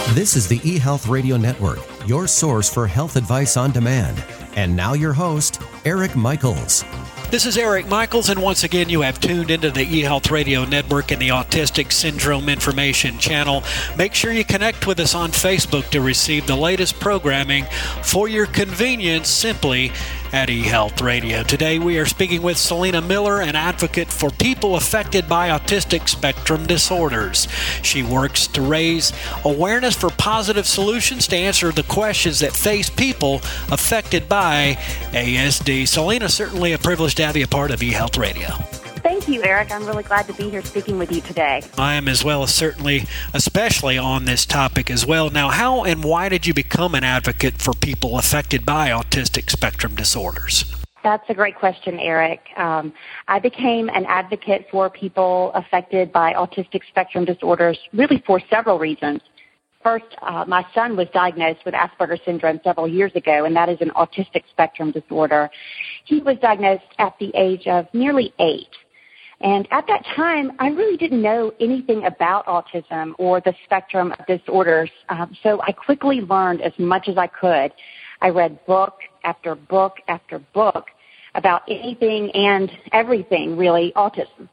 This is the eHealth Radio Network, your source for health advice on demand. And now your host, Eric Michaels. This is Eric Michaels, and once again, you have tuned into the eHealth Radio Network and the Autistic Syndrome Information Channel. Make sure you connect with us on Facebook to receive the latest programming for your convenience simply at eHealth Radio. Today, we are speaking with Selena Miller, an advocate for people affected by autistic spectrum disorders. She works to raise awareness for positive solutions to answer the questions that face people affected by ASD. Selena, certainly a privilege to have you a part of eHealth Radio. Thank you, Eric. I'm really glad to be here speaking with you today. I am as well, certainly, especially on this topic as well. Now, how and why did you become an advocate for people affected by autistic spectrum disorders? That's a great question, Eric. I became an advocate for people affected by autistic spectrum disorders really for several reasons. First, my son was diagnosed with Asperger's syndrome several years ago, and that is an autistic spectrum disorder. He was diagnosed at the age of nearly 8. And at that time, I really didn't know anything about autism or the spectrum of disorders, so I quickly learned as much as I could. I read book after book after book about anything and everything, really, autism.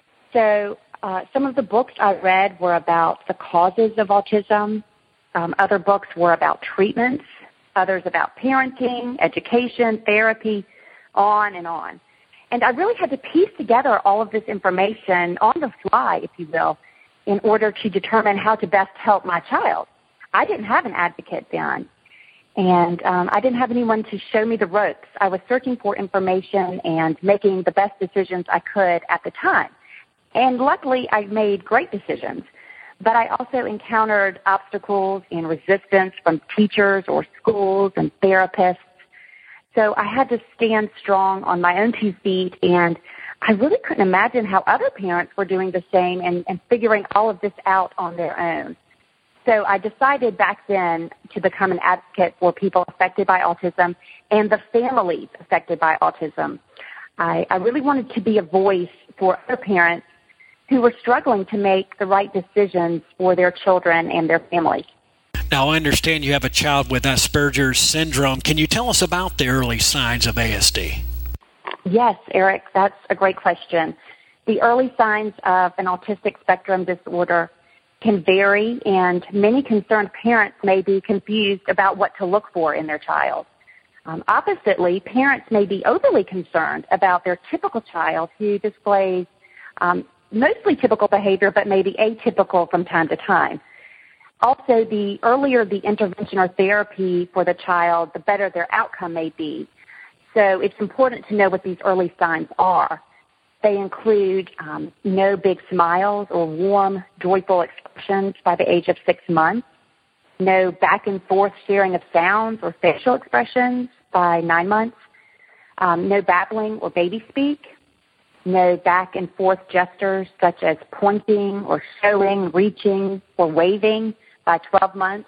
So some of the books I read were about the causes of autism. Other books were about treatments, others about parenting, education, therapy, on and on. And I really had to piece together all of this information on the fly, if you will, in order to determine how to best help my child. I didn't have an advocate then, and I didn't have anyone to show me the ropes. I was searching for information and making the best decisions I could at the time. And luckily, I made great decisions. But I also encountered obstacles and resistance from teachers or schools and therapists. So I had to stand strong on my own 2 feet, and I really couldn't imagine how other parents were doing the same and figuring all of this out on their own. So I decided back then to become an advocate for people affected by autism and the families affected by autism. I really wanted to be a voice for other parents who were struggling to make the right decisions for their children and their families. Now, I understand you have a child with Asperger's syndrome. Can you tell us about the early signs of ASD? Yes, Eric, that's a great question. The early signs of an autistic spectrum disorder can vary, and many concerned parents may be confused about what to look for in their child. Oppositely, parents may be overly concerned about their typical child who displays mostly typical behavior, but maybe atypical from time to time. Also, the earlier the intervention or therapy for the child, the better their outcome may be. So it's important to know what these early signs are. They include no big smiles or warm, joyful expressions by the age of 6 months, no back and forth sharing of sounds or facial expressions by 9 months, no babbling or baby speak, no back and forth gestures such as pointing or showing, reaching, or waving by 12 months,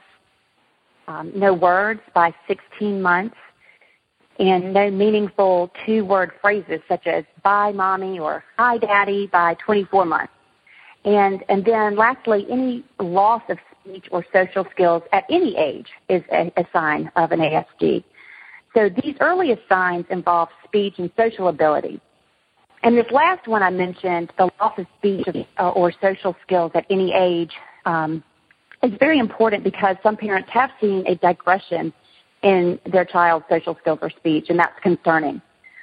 no words by 16 months, and no meaningful 2-word phrases such as bye mommy or hi daddy by 24 months. And then lastly, any loss of speech or social skills at any age is a sign of an ASD. So these earliest signs involve speech and social ability. And this last one I mentioned, the loss of speech or social skills at any age, is very important because some parents have seen a digression in their child's social skills or speech, and that's concerning.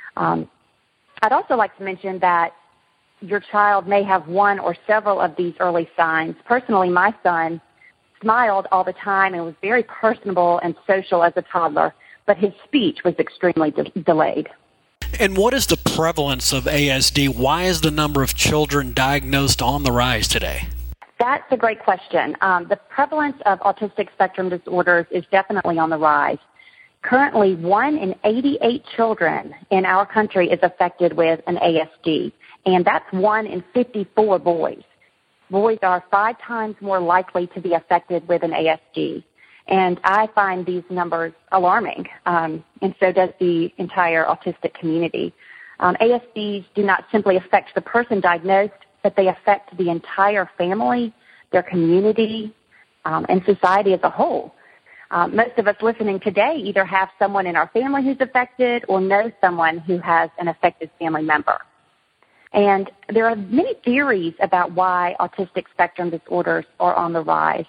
I'd also like to mention that your child may have one or several of these early signs. Personally, my son smiled all the time and was very personable and social as a toddler, but his speech was extremely delayed. And what is the prevalence of ASD? Why is the number of children diagnosed on the rise today? That's a great question. The prevalence of autistic spectrum disorders is definitely on the rise. Currently, 1 in 88 children in our country is affected with an ASD, and that's 1 in 54 boys. Boys are 5 times more likely to be affected with an ASD, and I find these numbers alarming, and so does the entire autistic community. ASDs do not simply affect the person diagnosed, but they affect the entire family, their community, and society as a whole. Most of us listening today either have someone in our family who's affected or know someone who has an affected family member. And there are many theories about why autistic spectrum disorders are on the rise.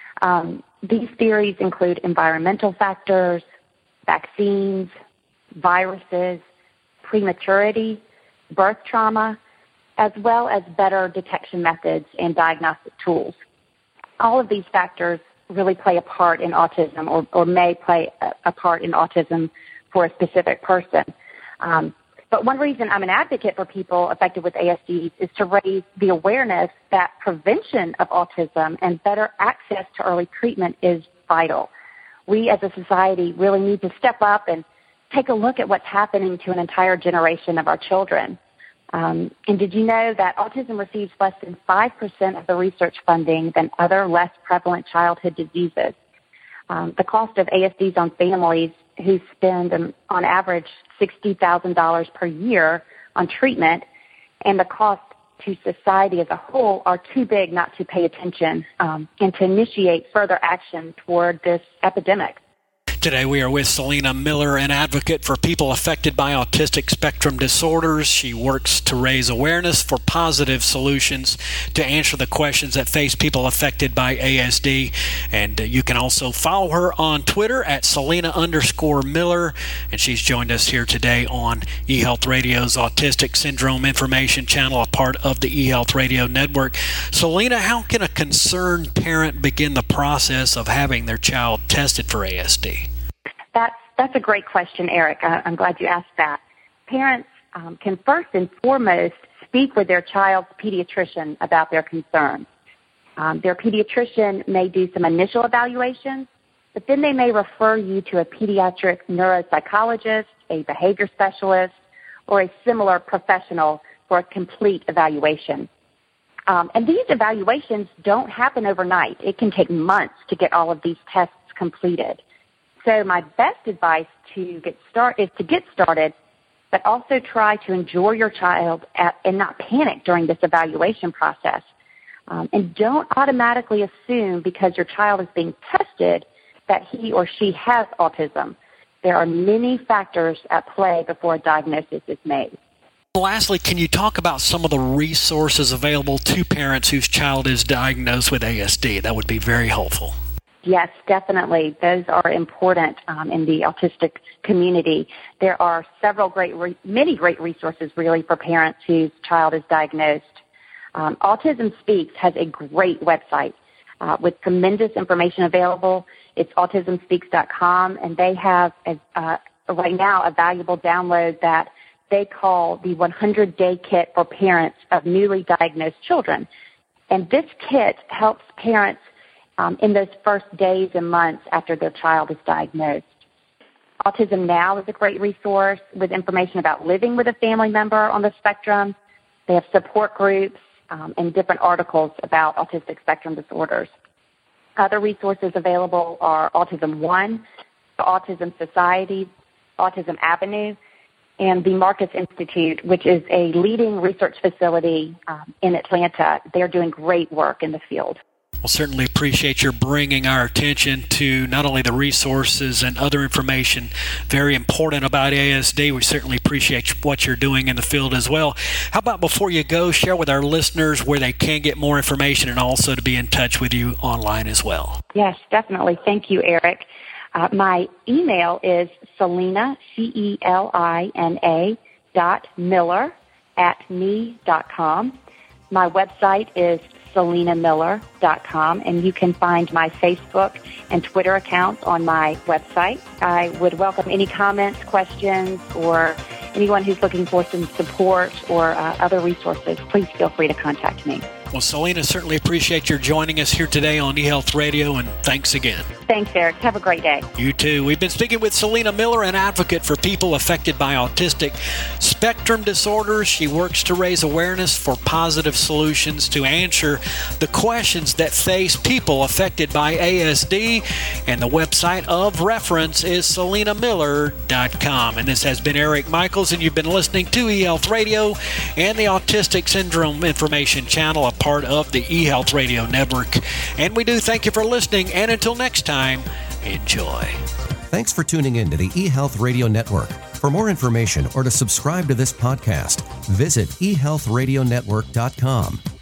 These theories include environmental factors, vaccines, viruses, prematurity, birth trauma, as well as better detection methods and diagnostic tools. All of these factors really play a part in autism or may play a part in autism for a specific person. But one reason I'm an advocate for people affected with ASDs is to raise the awareness that prevention of autism and better access to early treatment is vital. We as a society really need to step up and take a look at what's happening to an entire generation of our children. And did you know that autism receives less than 5% of the research funding than other less prevalent childhood diseases? The cost of ASDs on families who spend on average $60,000 per year on treatment, and the cost to society as a whole are too big not to pay attention and to initiate further action toward this epidemic. Today we are with Selena Miller, an advocate for people affected by autistic spectrum disorders. She works to raise awareness for positive solutions to answer the questions that face people affected by ASD. And you can also follow her on Twitter at Selena_Miller. And she's joined us here today on eHealth Radio's Autistic Syndrome Information Channel, a part of the eHealth Radio Network. Selena, how can a concerned parent begin the process of having their child tested for ASD? That's a great question, Eric. I'm glad you asked that. Parents can first and foremost speak with their child's pediatrician about their concerns. Their pediatrician may do some initial evaluations, but then they may refer you to a pediatric neuropsychologist, a behavior specialist, or a similar professional for a complete evaluation. And these evaluations don't happen overnight. It can take months to get all of these tests completed. So my best advice is to get started, but also try to enjoy your child and not panic during this evaluation process. And don't automatically assume because your child is being tested that he or she has autism. There are many factors at play before a diagnosis is made. Lastly, can you talk about some of the resources available to parents whose child is diagnosed with ASD? That would be very helpful. Yes, definitely. Those are important in the autistic community. There are many great resources really for parents whose child is diagnosed. Autism Speaks has a great website with tremendous information available. It's autismspeaks.com, and they have right now a valuable download that they call the 100-Day Kit for Parents of Newly Diagnosed Children. And this kit helps parents in those first days and months after their child is diagnosed. Autism Now is a great resource with information about living with a family member on the spectrum. They have support groups and different articles about autistic spectrum disorders. Other resources available are Autism One, the Autism Society, Autism Avenue, and the Marcus Institute, which is a leading research facility in Atlanta. They're doing great work in the field. We'll certainly appreciate your bringing our attention to not only the resources and other information very important about ASD. We certainly appreciate what you're doing in the field as well. How about before you go, share with our listeners where they can get more information and also to be in touch with you online as well? Yes, definitely. Thank you, Eric. My email is Selena, Selena.Miller@me.com. My website is SelenaMiller.com, and you can find my Facebook and Twitter accounts on my website. I would welcome any comments, questions, or anyone who's looking for some support or other resources. Please feel free to contact me. Well, Selena, certainly appreciate your joining us here today on eHealth Radio, and thanks again. Thanks, Eric. Have a great day. You too. We've been speaking with Selena Miller, an advocate for people affected by autistic spectrum disorders. She works to raise awareness for positive solutions to answer the questions that face people affected by ASD, and the website of reference is SelenaMiller.com. And this has been Eric Michaels, and you've been listening to eHealth Radio and the Autistic Syndrome Information Channel, a part of the eHealth Radio Network. And we do thank you for listening, and until next time, enjoy. Thanks for tuning in to the eHealth Radio Network. For more information or to subscribe to this podcast, visit eHealthRadioNetwork.com.